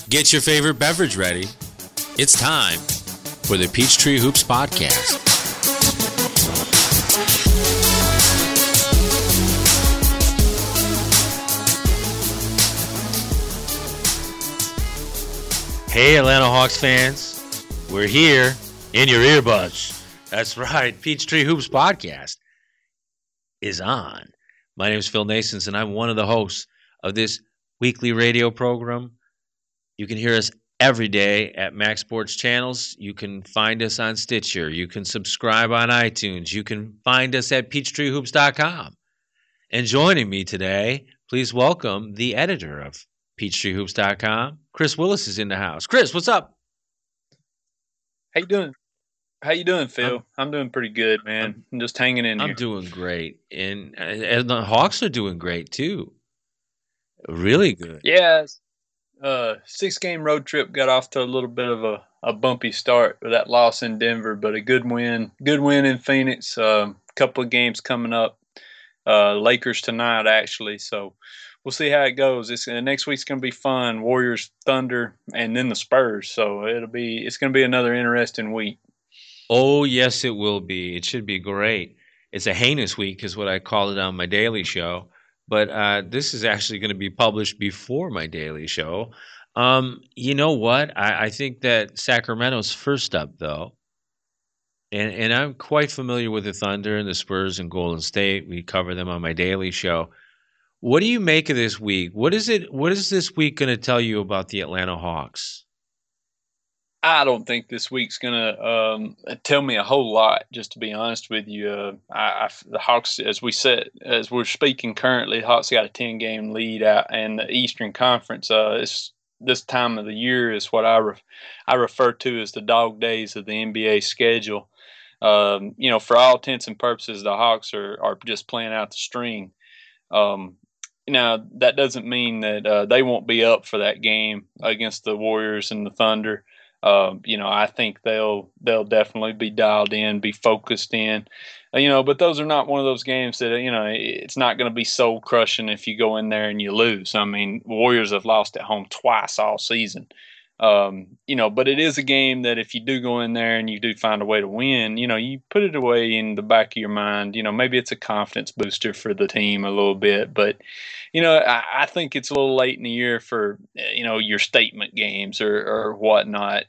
Get your favorite beverage ready. It's time for the Peachtree Hoops Podcast. Hey, Atlanta Hawks fans. We're here in your earbuds. That's right. Peachtree Hoops Podcast is on. My name is Phil Nasons, and I'm one of the hosts of this weekly radio program. You can hear us every day at Max Sports Channels. You can find us on Stitcher. You can subscribe on iTunes. You can find us at PeachtreeHoops.com. And joining me today, please welcome the editor of PeachtreeHoops.com. Chris Willis is in the house. Chris, what's up? How you doing? How you doing, Phil? I'm doing pretty good, man. I'm just hanging in here. I'm doing great. And the Hawks are doing great, too. Really good. Yeah. 6-game road trip got off to a little bit of a bumpy start with that loss in Denver, but a good win in Phoenix. Couple of games coming up. Lakers tonight, actually. So we'll see how it goes. Next week's going to be fun. Warriors, Thunder, and then the Spurs. So it's going to be another interesting week. Oh, yes, it will be. It should be great. It's a heinous week is what I called it on my daily show. But this is actually going to be published before my daily show. You know what? I think that Sacramento's first up, though. And I'm quite familiar with the Thunder and the Spurs and Golden State. We cover them on my daily show. What do you make of this week? What is this week going to tell you about the Atlanta Hawks? I don't think this week's going to tell me a whole lot, just to be honest with you. The Hawks, as we're speaking currently, the Hawks got a 10-game lead out in the Eastern Conference. This time of the year is what I refer to as the dog days of the NBA schedule. For all intents and purposes, the Hawks are just playing out the string. Now, that doesn't mean that they won't be up for that game against the Warriors and the Thunder. I think they'll definitely be dialed in, be focused in, but those are not one of those games that, it's not going to be soul crushing if you go in there and you lose. I mean, Warriors have lost at home twice all season. But it is a game that if you do go in there and you do find a way to win, you put it away in the back of your mind. Maybe it's a confidence booster for the team a little bit, but I think it's a little late in the year for, your statement games or whatnot.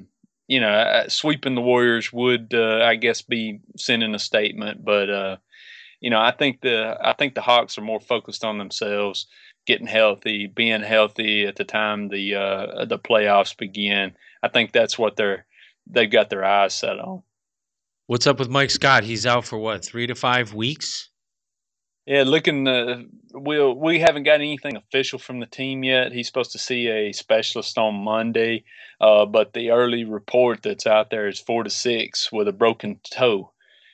Sweeping the Warriors would, I guess, be sending a statement, but, I think the Hawks are more focused on themselves, getting healthy, being healthy at the time the playoffs begin. I think that's what they've got their eyes set on. What's up with Mike Scott? He's out for what, 3 to 5 weeks? Yeah, we haven't got anything official from the team yet. He's supposed to see a specialist on Monday, but the early report that's out there is 4 to 6 with a broken toe.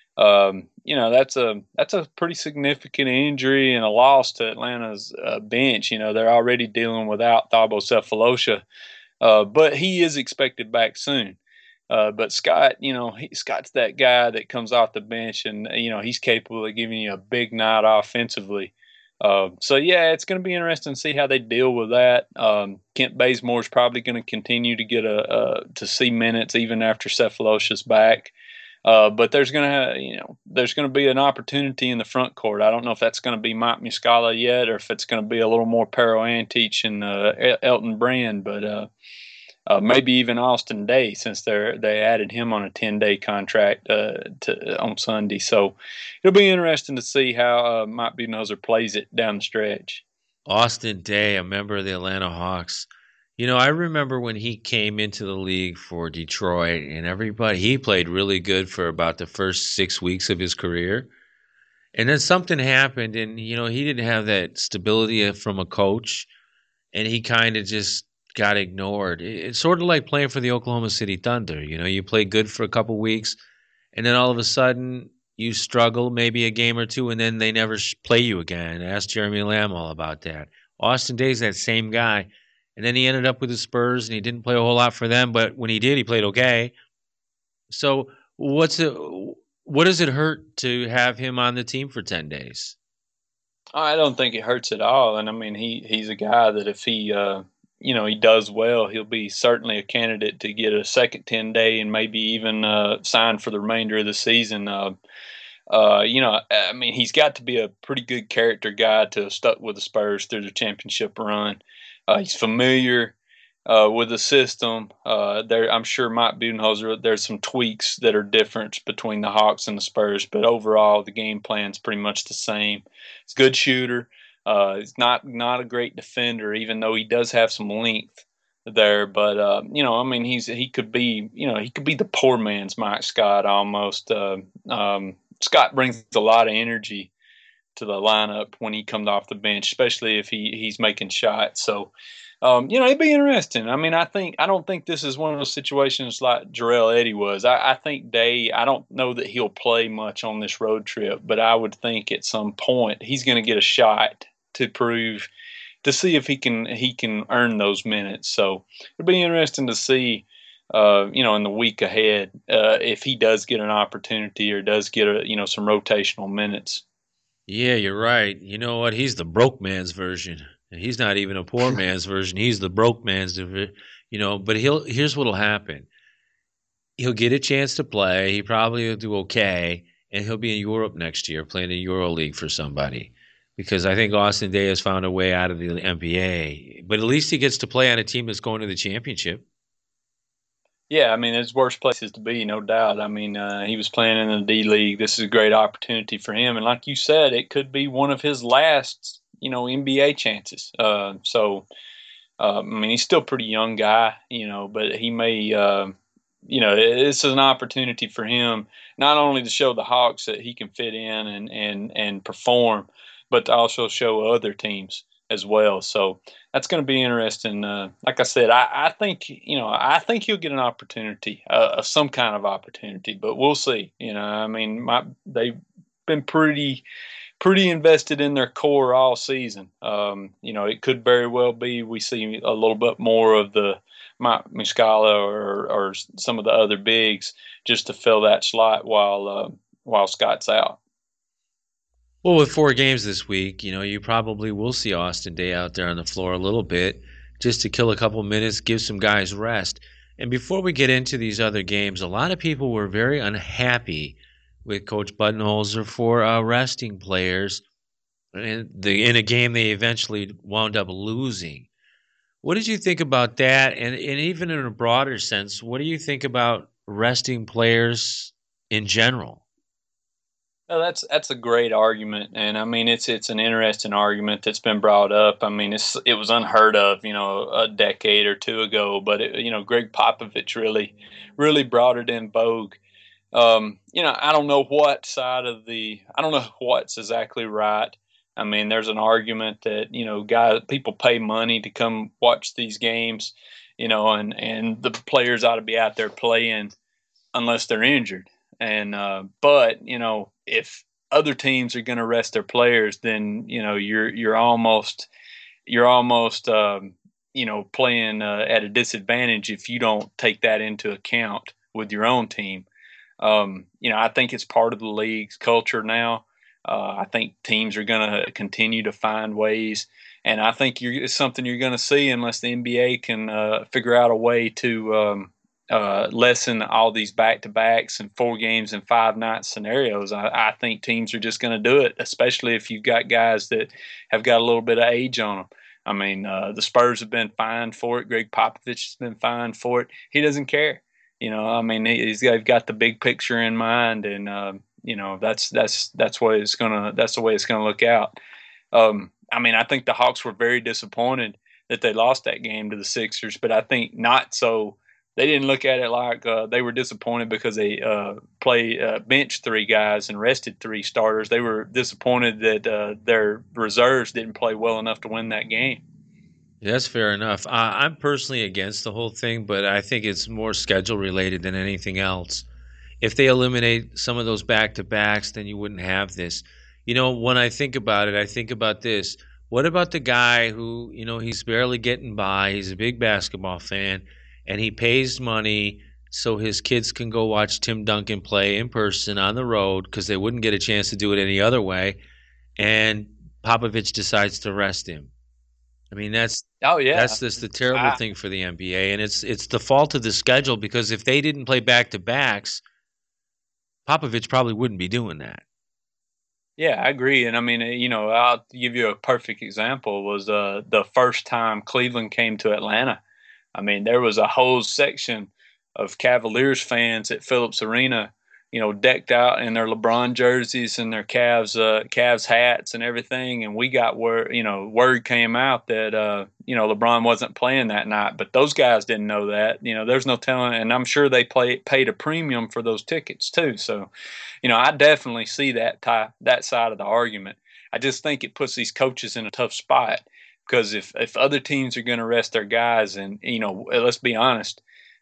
That's a pretty significant injury and a loss to Atlanta's bench. They're already dealing without Thabo Sefolosha, but he is expected back soon. But Scott, Scott's that guy that comes off the bench and, he's capable of giving you a big night offensively. It's going to be interesting to see how they deal with that. Kent Bazemore is probably going to continue to get to see minutes even after Sefolosha's back. But there's going to be an opportunity in the front court. I don't know if that's going to be Mike Muscala yet, or if it's going to be a little more Pero Antich and Elton Brand, but maybe even Austin Day, since they added him on a 10-day contract on Sunday. So it'll be interesting to see how Mike Budenholzer plays it down the stretch. Austin Day, a member of the Atlanta Hawks. I remember when he came into the league for Detroit and he played really good for about the first 6 weeks of his career. And then something happened and, he didn't have that stability from a coach and he kind of just got ignored. It's sort of like playing for the Oklahoma City Thunder. You play good for a couple weeks and then all of a sudden you struggle maybe a game or two and then they never play you again. Ask Jeremy Lamb all about that. Austin Day's that same guy. And then he ended up with the Spurs, and he didn't play a whole lot for them. But when he did, he played okay. So what does it hurt to have him on the team for 10 days? I don't think it hurts at all. And, I mean, he's a guy that if he he does well, he'll be certainly a candidate to get a second 10-day and maybe even signed for the remainder of the season. I mean, he's got to be a pretty good character guy to have stuck with the Spurs through the championship run. He's familiar with the system. I'm sure Mike Budenholzer, there's some tweaks that are different between the Hawks and the Spurs, but overall the game plan's pretty much the same. He's a good shooter. He's not a great defender, even though he does have some length there. But I mean, he could be the poor man's Mike Scott almost. Scott brings a lot of energy to the lineup when he comes off the bench, especially if he's making shots. So, it'd be interesting. I mean, I don't think this is one of those situations like Jarrell Eddy was. I think I don't know that he'll play much on this road trip, but I would think at some point he's going to get a shot to see if he can earn those minutes. So it'll be interesting to see in the week ahead, if he does get an opportunity or does get some rotational minutes. Yeah, you're right. You know what? He's the broke man's version. And he's not even a poor man's version. He's the broke man's, but here's what'll happen. He'll get a chance to play. He probably will do okay, and he'll be in Europe next year playing in EuroLeague for somebody. Because I think Austin Day has found a way out of the NBA. But at least he gets to play on a team that's going to the championship. Yeah, I mean, there's worse places to be, no doubt. I mean, he was playing in the D League. This is a great opportunity for him, and like you said, it could be one of his last, NBA chances. I mean, he's still a pretty young guy, but he may, this is an opportunity for him not only to show the Hawks that he can fit in and perform, but to also show other teams as well. So that's going to be interesting. Like I said, I think he'll get an opportunity, some kind of opportunity, but we'll see. I mean, they've been pretty invested in their core all season. It could very well be we see a little bit more of the Muscala or some of the other bigs just to fill that slot while Scott's out. Well, with 4 games this week, you probably will see Austin Day out there on the floor a little bit just to kill a couple minutes, give some guys rest. And before we get into these other games, a lot of people were very unhappy with Coach Budenholzer for resting players in a game they eventually wound up losing. What did you think about that? And even in a broader sense, what do you think about resting players in general? No, that's a great argument, and I mean it's an interesting argument that's been brought up. I mean it was unheard of, a decade or two ago, but Greg Popovich really brought it in vogue. I don't know I don't know what's exactly right. I mean, there's an argument that people pay money to come watch these games, and the players ought to be out there playing unless they're injured. And but if other teams are going to rest their players, then you're almost playing at a disadvantage if you don't take that into account with your own team. I think it's part of the league's culture now. I think teams are going to continue to find ways, and I think it's something you're going to see unless the NBA can figure out a way to lessen all these back-to-backs and 4 games and 5 night scenarios. I think teams are just going to do it, especially if you've got guys that have got a little bit of age on them. I mean, the Spurs have been fined for it. Greg Popovich has been fined for it. He doesn't care. I mean, they've got the big picture in mind, and that's the way it's gonna look out. I mean, I think the Hawks were very disappointed that they lost that game to the Sixers, but I think not so. They didn't look at it like they were disappointed because they benched 3 guys and rested 3 starters. They were disappointed that their reserves didn't play well enough to win that game. Yeah, that's fair enough. I'm personally against the whole thing, but I think it's more schedule related than anything else. If they eliminate some of those back to backs, then you wouldn't have this. When I think about it, I think about this. What about the guy who, he's barely getting by? He's a big basketball fan, and he pays money so his kids can go watch Tim Duncan play in person on the road because they wouldn't get a chance to do it any other way. And Popovich decides to rest him. I mean, that's Oh that's yeah, just the terrible I thing for the NBA, and it's the fault of the schedule because if they didn't play back to backs, Popovich probably wouldn't be doing that. yeah, I agree. And I mean, I'll give you a perfect example was the first time Cleveland came to Atlanta. I mean, there was a whole section of Cavaliers fans at Phillips Arena, decked out in their LeBron jerseys and their Cavs hats and everything. And we got word came out that LeBron wasn't playing that night, but those guys didn't know that. There's no telling, and I'm sure they paid a premium for those tickets too. So, I definitely see that side of the argument. I just think it puts these coaches in a tough spot because if other teams are going to rest their guys, and let's be honest,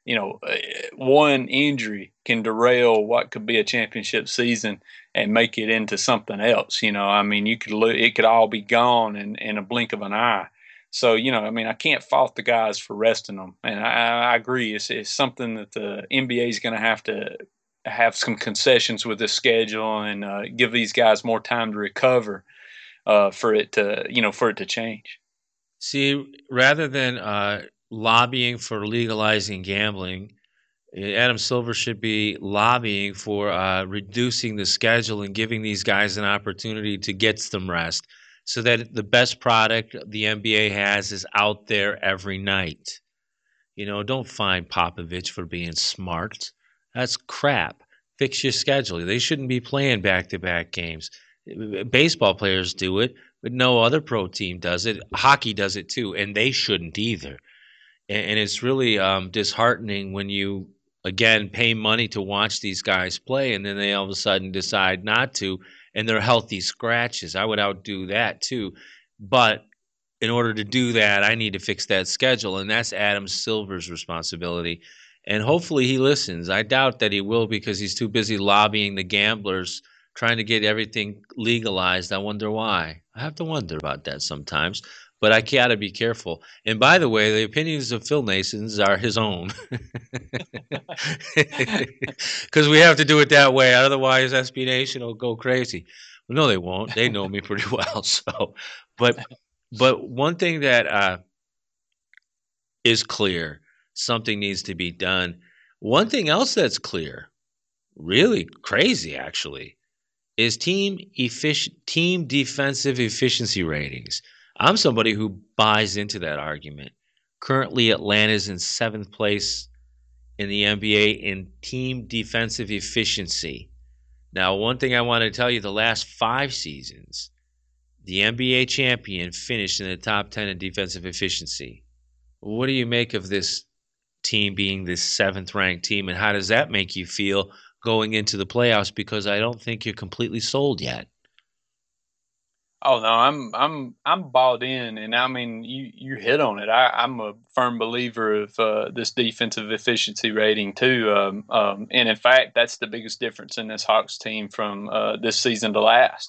one injury can derail what could be a championship season and make it into something else. I mean, it could all be gone in a blink of an eye. So, I mean, I can't fault the guys for resting them, and I agree. It's something that the NBA is going to have some concessions with this schedule and give these guys more time to recover for it to change. See, rather than lobbying for legalizing gambling, Adam Silver should be lobbying for reducing the schedule and giving these guys an opportunity to get some rest so that the best product the NBA has is out there every night. Don't find Popovich for being smart. That's crap. Fix your schedule. They shouldn't be playing back to back games. Baseball players do it, but no other pro team does it. Hockey does it too, and they shouldn't either. And it's really disheartening when you, again, pay money to watch these guys play, and then they all of a sudden decide not to, and they're healthy scratches. I would outdo that too. But in order to do that, I need to fix that schedule, and that's Adam Silver's responsibility. And hopefully he listens. I doubt that he will because he's too busy lobbying the gamblers, trying to get everything legalized. I wonder why. I have to wonder about that sometimes, but I gotta be careful. And by the way, the opinions of Phil Nasons are his own, because we have to do it that way. Otherwise, SB Nation will go crazy. Well, no, they won't. They know me pretty well. So, but one thing that is clear, something needs to be done. One thing else that's clear, really crazy actually, is team defensive efficiency ratings. I'm somebody who buys into that argument. Currently, Atlanta's in seventh place in the NBA in team defensive efficiency. Now, one thing I want to tell you: the last 5 seasons, the NBA champion finished in the top 10 in defensive efficiency. What do you make of this team being this seventh ranked team, and how does that make you feel going into the playoffs? Because I don't think you're completely sold yet. Oh no, I'm bought in, and I mean you hit on it. I'm a firm believer of this defensive efficiency rating too, and in fact, that's the biggest difference in this Hawks team from this season to last.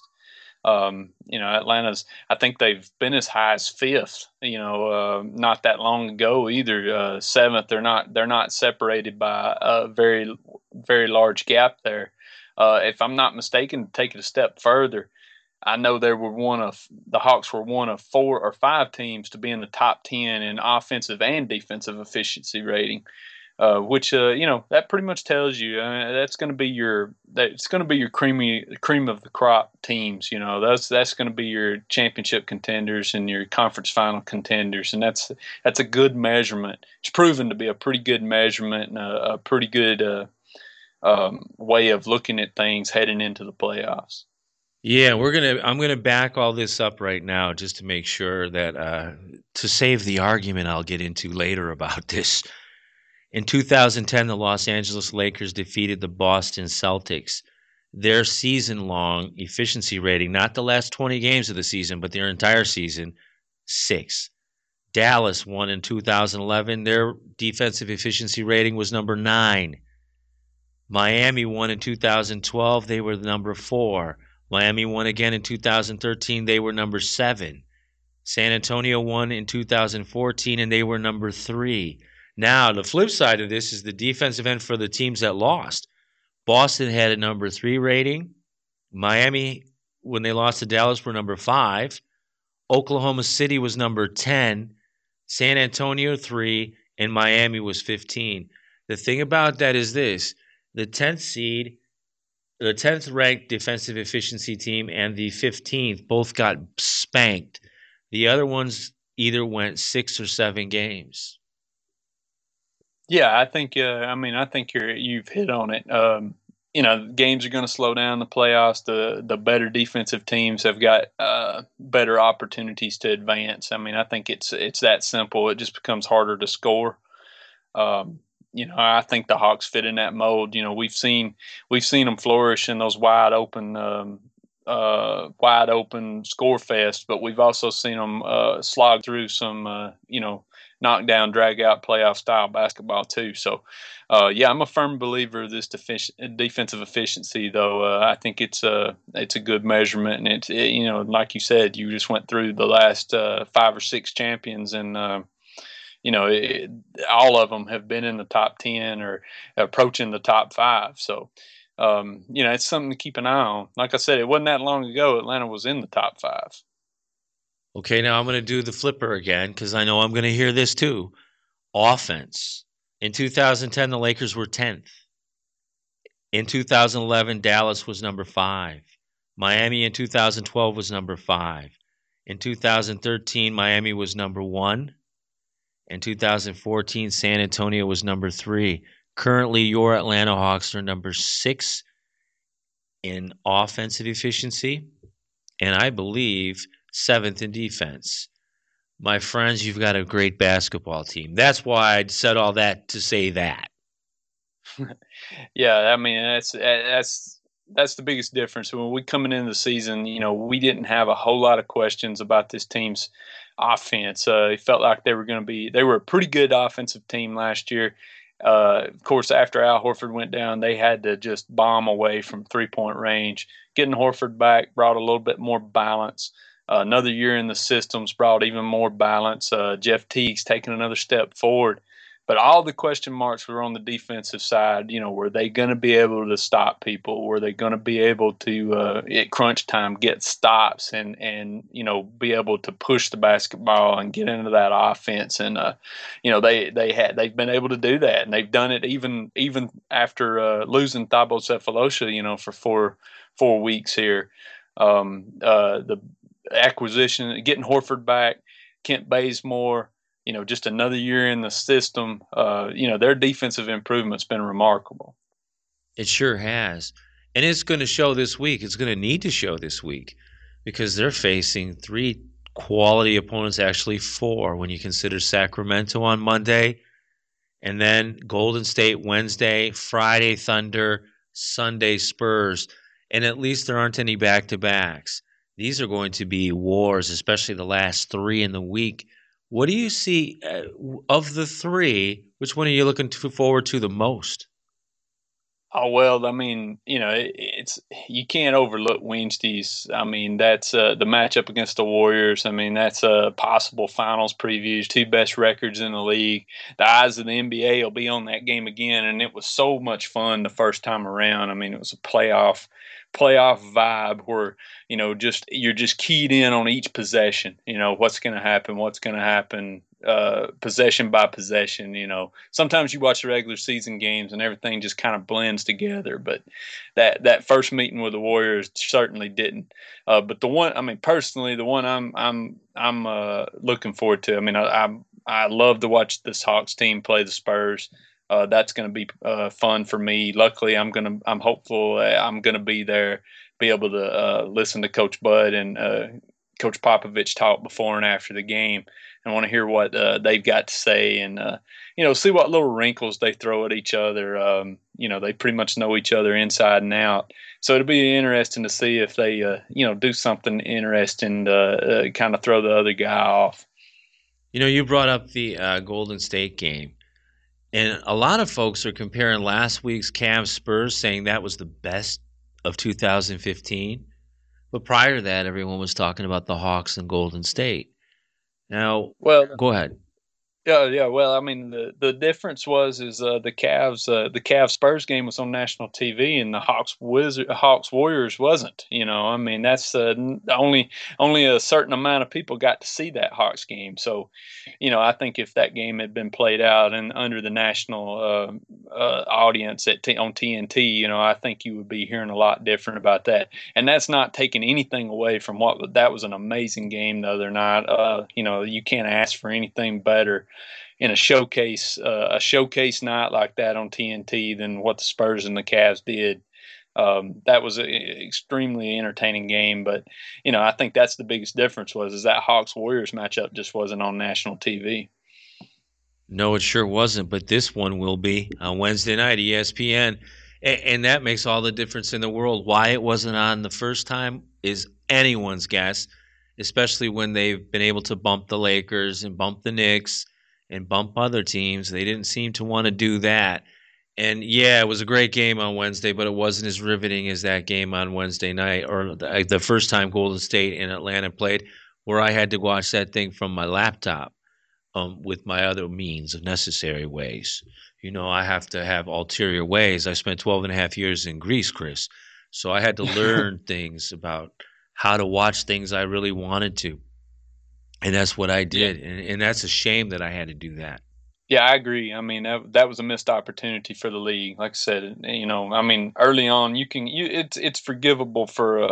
Atlanta's. I think they've been as high as fifth. Not that long ago either. Seventh. They're not separated by a very very large gap there. If I'm not mistaken, to take it a step further, I know the Hawks were one of 4 or 5 teams to be in the top 10 in offensive and defensive efficiency rating, which that pretty much tells you that's going to be your cream of the crop teams. That's going to be your championship contenders and your conference final contenders, and that's a good measurement. It's proven to be a pretty good measurement and a pretty good way of looking at things heading into the playoffs. Yeah, I'm gonna back all this up right now just to make sure that to save the argument I'll get into later about this. In 2010, the Los Angeles Lakers defeated the Boston Celtics. Their season-long efficiency rating, not the last 20 games of the season, but their entire season, 6. Dallas won in 2011. Their defensive efficiency rating was number 9. Miami won in 2012. They were the number 4. Miami won again in 2013. They were number 7. San Antonio won in 2014, and they were number 3. Now, the flip side of this is the defensive end for the teams that lost. Boston had a number 3 rating. Miami, when they lost to Dallas, were number 5. Oklahoma City was number 10, San Antonio 3, and Miami was 15. The thing about that is this: the 10th seed, the 10th ranked defensive efficiency team, and the 15th both got spanked. The other ones either went 6 or 7 games. Yeah, I think. I think you've hit on it. Games are going to slow down the playoffs. The better defensive teams have got better opportunities to advance. I mean, I think it's that simple. It just becomes harder to score. I think the Hawks fit in that mold. We've seen them flourish in those wide open score fest, but we've also seen them slog through some knockdown, drag out playoff style basketball too. So, yeah, I'm a firm believer of this defensive efficiency. Though I think it's a good measurement, and like you said, you just went through the last 5 or 6 champions, and all of them have been in the top 10 or approaching the top 5. So, it's something to keep an eye on. Like I said, it wasn't that long ago Atlanta was in the top 5. Okay, now I'm going to do the flipper again because I know I'm going to hear this too. Offense. In 2010, the Lakers were 10th. In 2011, Dallas was number 5. Miami in 2012 was number 5. In 2013, Miami was number 1. In 2014, San Antonio was number 3. Currently, your Atlanta Hawks are number 6 in offensive efficiency, and I believe 7th in defense. My friends, you've got a great basketball team. That's why I said all that to say that. Yeah, I mean that's the biggest difference. When we coming into the season, we didn't have a whole lot of questions about this team's offense. It felt like they were a pretty good offensive team last year. Of course, after Al Horford went down, they had to just bomb away from 3-point range. Getting Horford back brought a little bit more balance. Another year in the systems brought even more balance. Jeff Teague's taking another step forward. But all the question marks were on the defensive side. Were they going to be able to stop people? Were they going to be able to, at crunch time, get stops and be able to push the basketball and get into that offense? And they've been able to do that, and they've done it even after losing Thabo Cephalosha, for four weeks here. The acquisition, getting Horford back, Kent Bazemore, just another year in the system. Their defensive improvement's been remarkable. It sure has. And it's going to show this week. It's going to need to show this week because they're facing 3 quality opponents, actually 4 when you consider Sacramento on Monday, and then Golden State Wednesday, Friday Thunder, Sunday Spurs. And at least there aren't any back-to-backs. These are going to be wars, especially the last 3 in the week. What do you see of the 3? Which one are you looking forward to the most? Oh well, I mean, it's you can't overlook Wednesdays. I mean, that's the matchup against the Warriors. I mean, that's a possible finals previews. 2 best records in the league. The eyes of the NBA will be on that game again, and it was so much fun the first time around. I mean, it was a playoff vibe where just you're just keyed in on each possession. What's going to happen, possession by possession. Sometimes you watch the regular season games and everything just kind of blends together, but that first meeting with the Warriors certainly didn't. But the one, I mean, personally, the one I'm looking forward to. I mean, I love to watch this Hawks team play the Spurs. That's going to be fun for me. Luckily, I'm hopeful I'm going to be there, be able to listen to Coach Bud and Coach Popovich talk before and after the game, and want to hear what they've got to say, and see what little wrinkles they throw at each other. They pretty much know each other inside and out, so it'll be interesting to see if they do something interesting to kind of throw the other guy off. You brought up the Golden State game. And a lot of folks are comparing last week's Cavs Spurs, saying that was the best of 2015. But prior to that, everyone was talking about the Hawks and Golden State. Now, Well, go ahead. Yeah, yeah. Well, I mean, the difference was is the Cavs Spurs game was on national TV, and the Hawks Warriors wasn't. I mean, that's only a certain amount of people got to see that Hawks game. So, I think if that game had been played out and under the national audience on TNT, I think you would be hearing a lot different about that. And that's not taking anything away from what that was an amazing game the other night. You can't ask for anything better in a showcase night like that on TNT than what the Spurs and the Cavs did. That was an extremely entertaining game, but I think that's the biggest difference was is that Hawks Warriors matchup just wasn't on national TV. No, it sure wasn't, but this one will be on Wednesday night, ESPN. And that makes all the difference in the world. Why it wasn't on the first time is anyone's guess, especially when they've been able to bump the Lakers and bump the Knicks and bump other teams. They didn't seem to want to do that. And yeah, it was a great game on Wednesday, but it wasn't as riveting as that game on Wednesday night or the first time Golden State and Atlanta played, where I had to watch that thing from my laptop with my other means of necessary ways. I have to have ulterior ways. I spent 12 and a half years in Greece, Chris. So I had to learn things about how to watch things I really wanted to. And that's what I Yeah. did. And that's a shame that I had to do that. Yeah, I agree. I mean, that was a missed opportunity for the league. Like I said, I mean, early on, it's forgivable for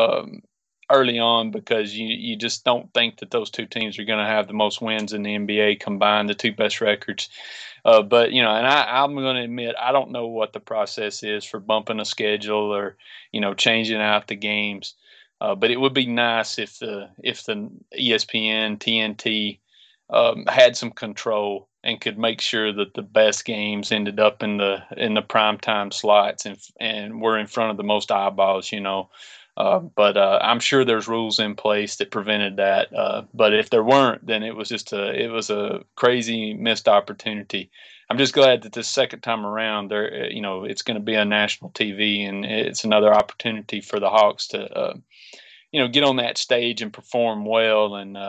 early on because you just don't think that those two teams are going to have the most wins in the NBA combined, the two best records. But and I'm going to admit I don't know what the process is for bumping a schedule or changing out the games. But it would be nice if the ESPN TNT had some control and could make sure that the best games ended up in the prime time slots and were in front of the most eyeballs. But I'm sure there's rules in place that prevented that. But if there weren't, then it was a crazy missed opportunity. I'm just glad that this second time around, it's going to be on national TV, and it's another opportunity for the Hawks to get on that stage and perform well, and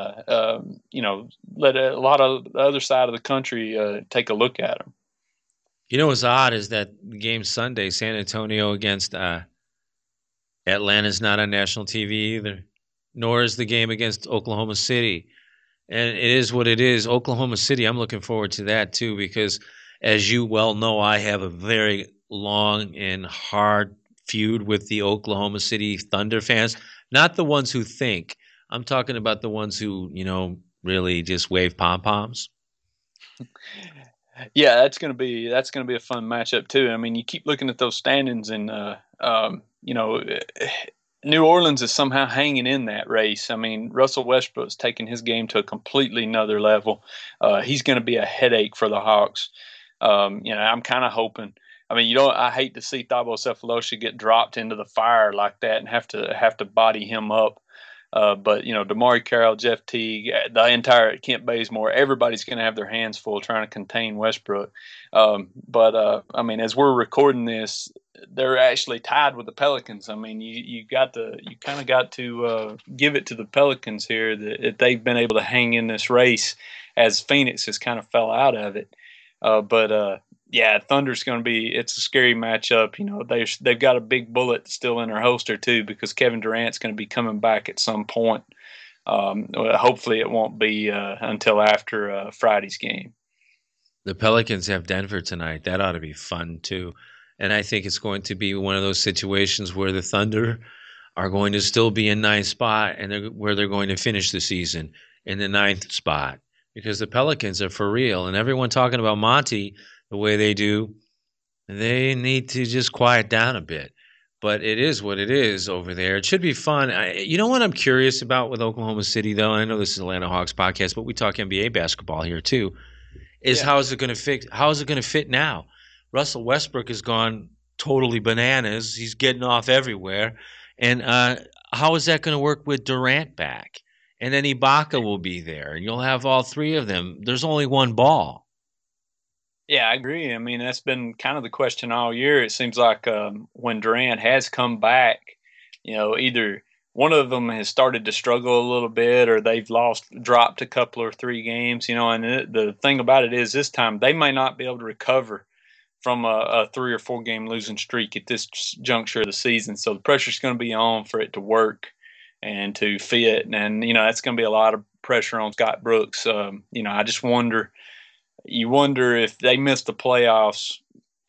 let a lot of the other side of the country take a look at them. What's odd is that the game Sunday, San Antonio against Atlanta's not on national TV either, nor is the game against Oklahoma City. And it is what it is. Oklahoma City, I'm looking forward to that too, because as you well know, I have a very long and hard feud with the Oklahoma City Thunder fans. Not the ones who think. I'm talking about the ones who, really just wave pom poms. Yeah, that's gonna be a fun matchup too. I mean, you keep looking at those standings, and New Orleans is somehow hanging in that race. I mean, Russell Westbrook's taking his game to a completely another level. He's going to be a headache for the Hawks. I'm kind of hoping. I mean, I hate to see Thabo Cephalosha get dropped into the fire like that and have to body him up. But Damari Carroll, Jeff Teague, the entire Kent Bazemore, everybody's going to have their hands full trying to contain Westbrook. But I mean, as we're recording this, they're actually tied with the Pelicans. I mean, you kind of got to give it to the Pelicans here that they've been able to hang in this race as Phoenix has kind of fell out of it. But yeah, Thunder's going to be. It's a scary matchup. They've got a big bullet still in their holster too because Kevin Durant's going to be coming back at some point. Hopefully, it won't be until after Friday's game. The Pelicans have Denver tonight. That ought to be fun too. And I think it's going to be one of those situations where the Thunder are going to still be in ninth spot and where they're going to finish the season in the ninth spot because the Pelicans are for real. And everyone talking about Monty the way they do, they need to just quiet down a bit. But it is what it is over there. It should be fun. You know what I'm curious about with Oklahoma City, though? I know this is Atlanta Hawks podcast, but we talk NBA basketball here too. Is Yeah. how is it going to fix? How is it going to fit now? Russell Westbrook has gone totally bananas. He's getting off everywhere, and how is that going to work with Durant back? And then Ibaka will be there, and you'll have all three of them. There's only one ball. Yeah, I agree. I mean, that's been kind of the question all year. It seems like when Durant has come back, either one of them has started to struggle a little bit, or they've dropped a couple or 3 games, and the thing about it is this time they may not be able to recover from a 3 or 4 game losing streak at this juncture of the season. So the pressure's going to be on for it to work and to fit. And, that's going to be a lot of pressure on Scott Brooks. I just wonder if they miss the playoffs,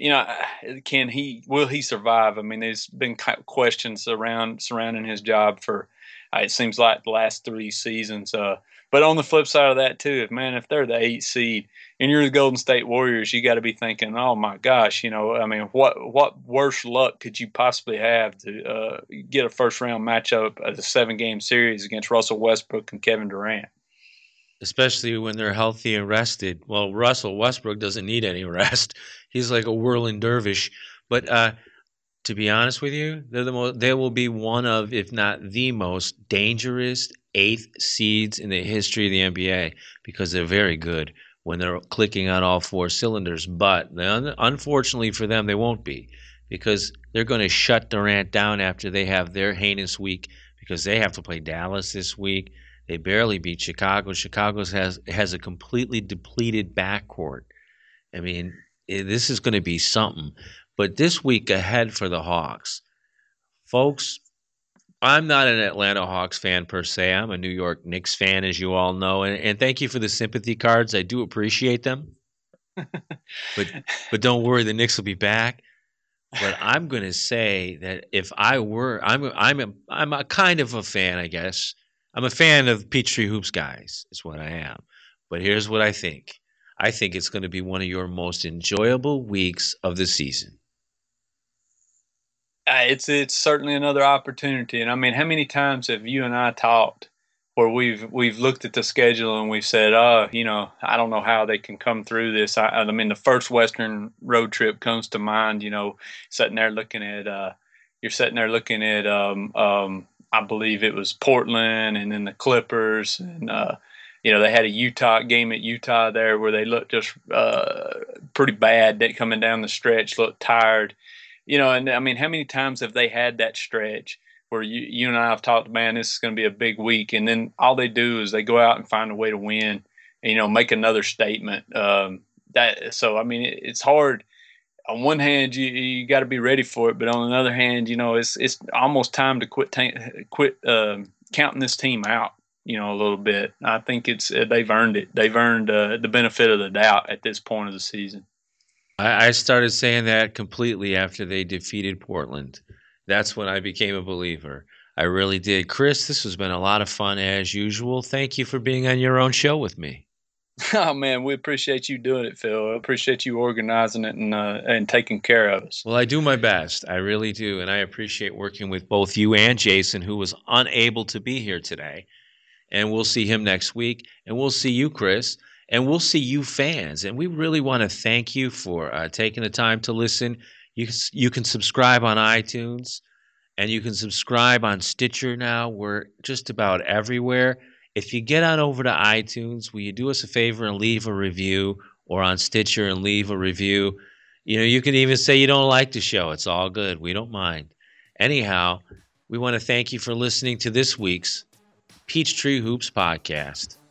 will he survive? I mean, there's been questions surrounding his job for, it seems like the last 3 seasons. But on the flip side of that too, if they're the 8th seed and you're the Golden State Warriors, you got to be thinking, oh my gosh, what worse luck could you possibly have to get a first round matchup of a 7-game series against Russell Westbrook and Kevin Durant? Especially when they're healthy and rested. Well, Russell Westbrook doesn't need any rest. He's like a whirling dervish. But to be honest with you, they will be one of, if not the most dangerous 8th seeds in the history of the NBA because they're very good when they're clicking on all 4 cylinders. But unfortunately for them, they won't be because they're going to shut Durant down after they have their heinous week because they have to play Dallas this week. They barely beat Chicago. Chicago has a completely depleted backcourt. I mean, this is going to be something. But this week ahead for the Hawks, folks, I'm not an Atlanta Hawks fan per se. I'm a New York Knicks fan, as you all know. And thank you for the sympathy cards. I do appreciate them. But don't worry, the Knicks will be back. But I'm going to say that if I were, I'm a kind of a fan, I guess. I'm a fan of Peachtree Hoops guys, is what I am. But here's what I think. I think it's going to be one of your most enjoyable weeks of the season. It's certainly another opportunity. And I mean, how many times have you and I talked where we've looked at the schedule and we've said, I don't know how they can come through this. I mean, the first Western road trip comes to mind, sitting there looking at I believe it was Portland and then the Clippers. And, they had a Utah game at Utah there where they looked just pretty bad. They coming down the stretch, looked tired. And I mean, how many times have they had that stretch where you and I have talked, man, this is going to be a big week. And then all they do is they go out and find a way to win, and, make another statement. So, I mean, it's hard. On one hand, you got to be ready for it, but on the other hand, it's almost time to quit counting this team out, a little bit. I think they've earned it. They've earned the benefit of the doubt at this point of the season. I started saying that completely after they defeated Portland. That's when I became a believer. I really did. Chris, this has been a lot of fun as usual. Thank you for being on your own show with me. Oh, man, we appreciate you doing it, Phil. I appreciate you organizing it and taking care of us. Well, I do my best. I really do. And I appreciate working with both you and Jason, who was unable to be here today. And we'll see him next week. And we'll see you, Chris. And we'll see you fans. And we really want to thank you for taking the time to listen. You can subscribe on iTunes. And you can subscribe on Stitcher now. We're just about everywhere. If you get on over to iTunes, will you do us a favor and leave a review, or on Stitcher and leave a review? You can even say you don't like the show. It's all good. We don't mind. Anyhow, we want to thank you for listening to this week's Peachtree Hoops podcast.